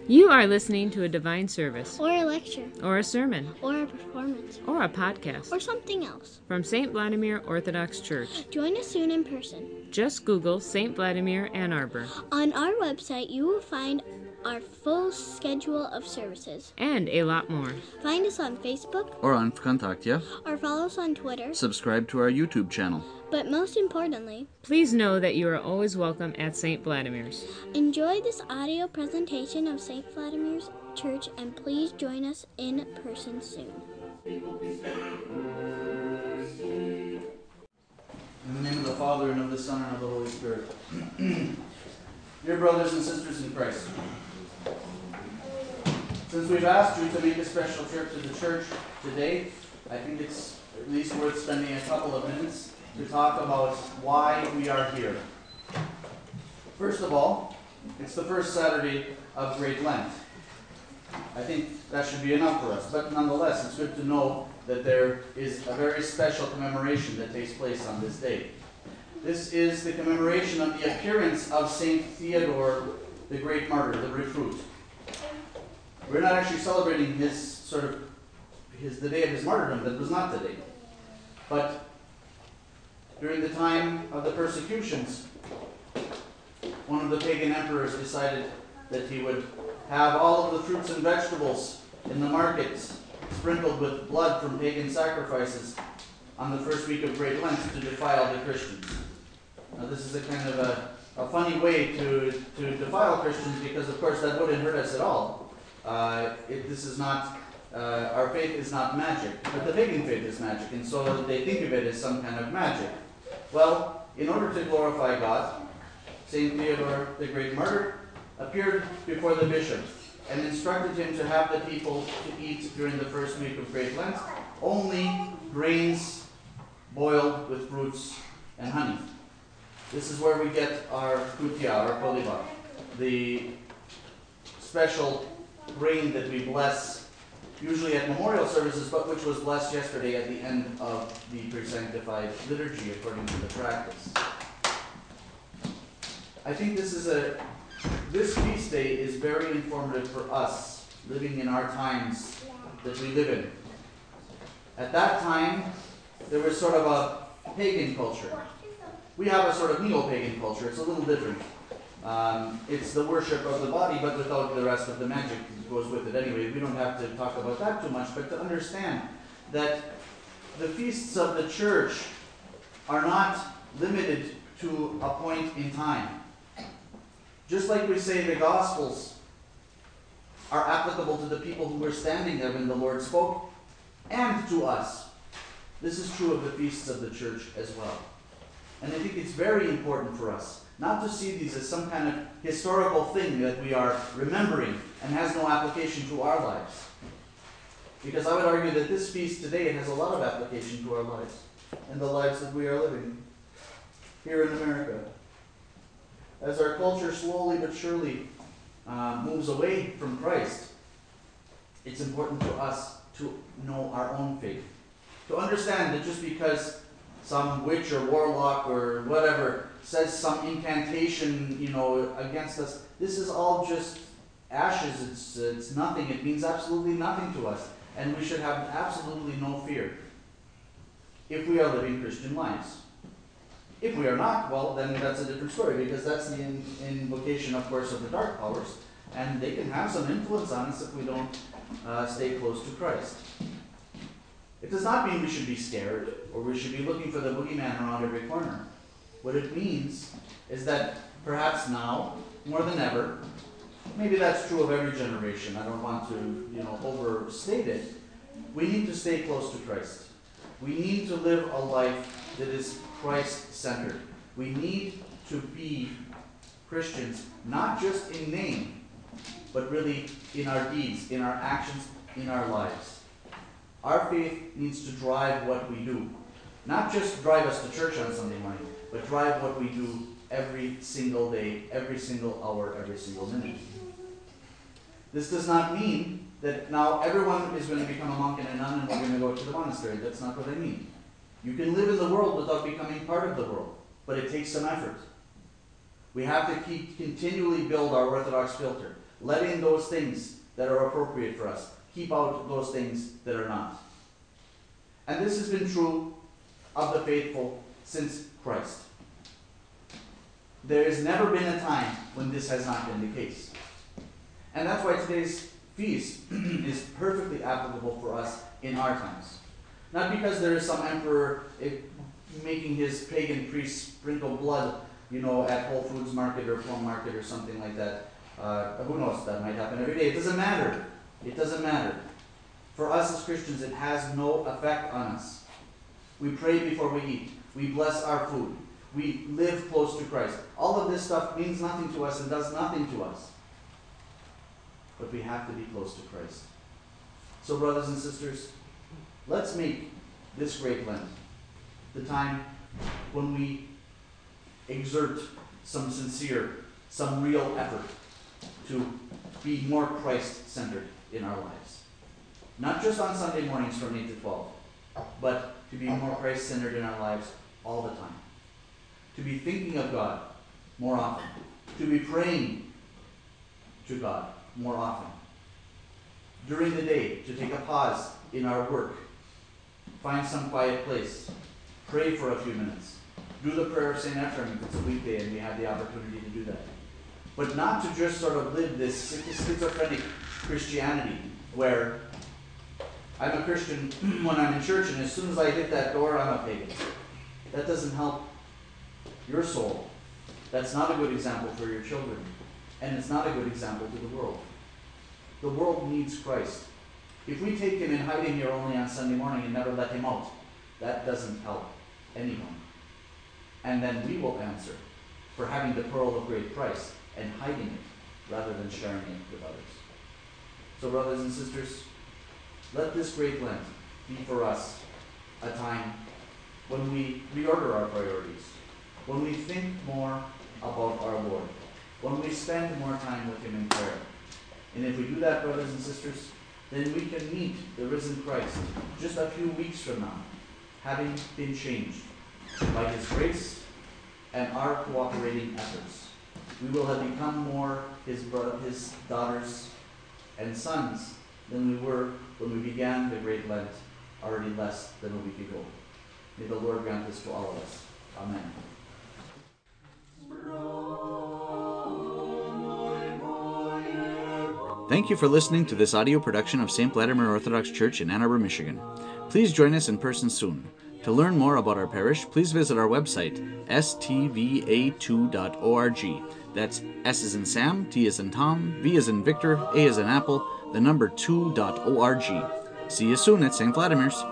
You are listening to a divine service, or a lecture, or a sermon, or a performance, or a podcast or something else from St. Vladimir Orthodox Church. Join us soon in person. Just Google St. Vladimir Ann Arbor. On our website, you will find our full schedule of services. And a lot more. Find us on Facebook or on Vkontakte, or follow us on Twitter. Subscribe to our YouTube channel. But most importantly, please know that you are always welcome at St. Vladimir's. Enjoy this audio presentation of St. Vladimir's Church, and please join us in person soon. In the name of the Father, and of the Son, and of the Holy Spirit. Dear brothers and sisters in Christ, since we've asked you to make a special trip to the church today, I think it's at least worth spending a couple of minutes to talk about why we are here. First of all, it's the first Saturday of Great Lent. I think that should be enough for us, but nonetheless, it's good to know that there is a very special commemoration that takes place on this day. This is the commemoration of the appearance of Saint Theodore, the great martyr, the recruit. We're not actually celebrating the day of his martyrdom. That was not the day. But during the time of the persecutions, one of the pagan emperors decided that he would have all of the fruits and vegetables in the markets sprinkled with blood from pagan sacrifices on the first week of Great Lent to defile the Christians. Now this is a kind of a funny way to defile Christians, because of course that wouldn't hurt us at all. Our faith is not magic, but the pagan faith is magic, and so they think of it as some kind of magic. Well, in order to glorify God, St. Theodore, the great martyr, appeared before the bishop and instructed him to have the people to eat during the first week of Great Lent only grains boiled with fruits and honey. This is where we get our kutia, our poliva, the special grain that we bless usually at memorial services, but which was blessed yesterday at the end of the pre-sanctified liturgy according to the practice. I think this feast day is very informative for us living in our times that we live in. At that time, there was sort of a pagan culture. We have a sort of neo-pagan culture. It's a little different. It's the worship of the body, but without the rest of the magic that goes with it anyway. We don't have to talk about that too much, but to understand that the feasts of the church are not limited to a point in time. Just like we say the Gospels are applicable to the people who were standing there when the Lord spoke, and to us. This is true of the feasts of the church as well. And I think it's very important for us not to see these as some kind of historical thing that we are remembering and has no application to our lives. Because I would argue that this feast today has a lot of application to our lives and the lives that we are living here in America. As our culture slowly but surely moves away from Christ, it's important for us to know our own faith. To understand that just because some witch or warlock or whatever says some incantation, against us, this is all just ashes. It's nothing. It means absolutely nothing to us. And we should have absolutely no fear if we are living Christian lives. If we are not, well, then that's a different story, because that's the invocation, of course, of the dark powers, and they can have some influence on us if we don't stay close to Christ. It does not mean we should be scared, or we should be looking for the boogeyman around every corner. What it means is that perhaps now, more than ever, maybe that's true of every generation, I don't want to overstate it, we need to stay close to Christ. We need to live a life that is Christ-centered. We need to be Christians, not just in name, but really in our deeds, in our actions, in our lives. Our faith needs to drive what we do. Not just drive us to church on Sunday morning, but drive what we do every single day, every single hour, every single minute. This does not mean that now everyone is going to become a monk and a nun and we're going to go to the monastery. That's not what I mean. You can live in the world without becoming part of the world, but it takes some effort. We have to continually build our Orthodox filter. let in those things that are appropriate for us, keep out those things that are not. And this has been true of the faithful since Christ. There has never been a time when this has not been the case. And that's why today's feast is perfectly applicable for us in our times. Not because there is some emperor making his pagan priests sprinkle blood, at Whole Foods Market or Plum Market or something like that. Who knows, that might happen every day. It doesn't matter. It doesn't matter. For us as Christians, it has no effect on us. We pray before we eat. We bless our food. We live close to Christ. All of this stuff means nothing to us and does nothing to us. But we have to be close to Christ. So, brothers and sisters, let's make this great Lent the time when we exert some sincere, some real effort to be more Christ-centered in our lives. Not just on Sunday mornings from 8 to 12, but to be more Christ-centered in our lives all the time. To be thinking of God more often. To be praying to God more often. During the day, to take a pause in our work. Find some quiet place. Pray for a few minutes. Do the prayer of St. Ephrem if it's a weekday and we have the opportunity to do that. But not to just sort of live this schizophrenic Christianity where I'm a Christian when I'm in church, and as soon as I hit that door, I'm a pagan. That doesn't help your soul. That's not a good example for your children. And it's not a good example to the world. The world needs Christ. If we take him and hide him here only on Sunday morning and never let him out, that doesn't help anyone. And then we will answer for having the pearl of great price and hiding it rather than sharing it with others. So, brothers and sisters, let this great Lent be for us a time when we reorder our priorities, when we think more about our Lord, when we spend more time with him in prayer. And if we do that, brothers and sisters, then we can meet the risen Christ just a few weeks from now, having been changed by his grace and our cooperating efforts. We will have become more his daughters and sons than we were when we began the Great Lent, already less than a week ago. May the Lord grant this to all of us. Amen. Thank you for listening to this audio production of St. Vladimir Orthodox Church in Ann Arbor, Michigan. Please join us in person soon. To learn more about our parish, please visit our website, stva2.org. That's S as in Sam, T as in Tom, V as in Victor, A as in Apple, the number 2.org. See you soon at St. Vladimir's.